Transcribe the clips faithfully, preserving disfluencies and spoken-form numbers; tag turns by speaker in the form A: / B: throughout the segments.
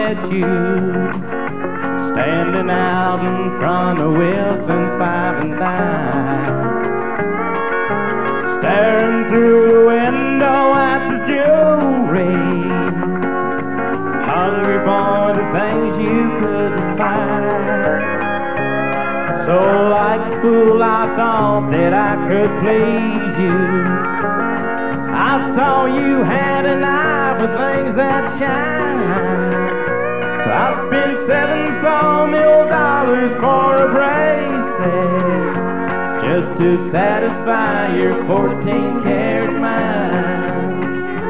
A: met you, standing out in front of Wilson's Five and Dime, staring through the window at the jewelry, hungry for the things you couldn't find. So like a fool I thought that I could please you. I saw you had an eye for things that shine, so I spent seven sawmill dollars for a bracelet, just to satisfy your fourteen karat mind.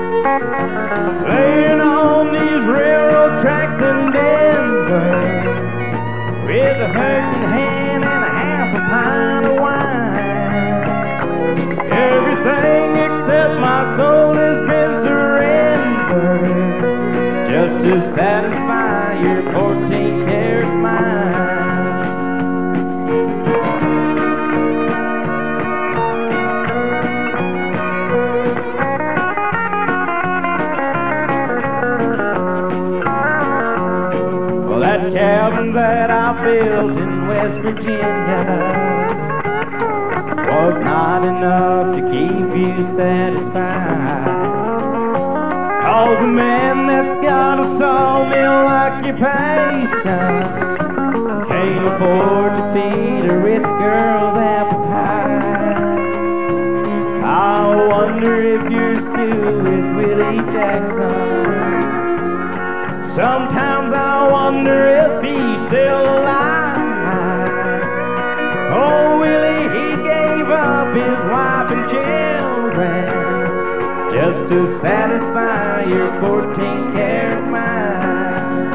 A: Laying on these railroad tracks in Denver, with a hurting hand and a half a pint of wine, everything except my soul has been surrendered, just to satisfy your fourteen karat mind. Well, that cabin that I built in West Virginia was not enough to keep you satisfied, 'cause a man that's got a sawmill occupation can't afford to feed a rich girl's appetite. I wonder if you're still with Willie Jackson. Sometimes I wonder if he's still alive. Oh, Willie, he gave up his wife and children just to satisfy your fourteen karat mind.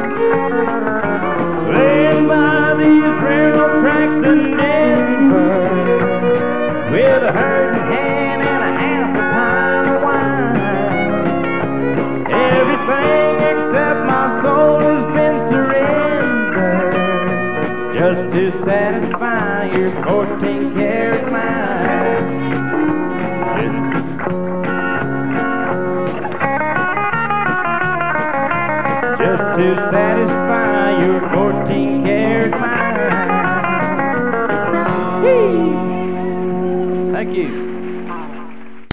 A: Laying by these railroad tracks in Denver, with a hurting hand and a half a pint of wine, everything except my soul has been surrendered, just to satisfy your fourteen karat mind. Just to satisfy your fourteen karat mind. Thank you.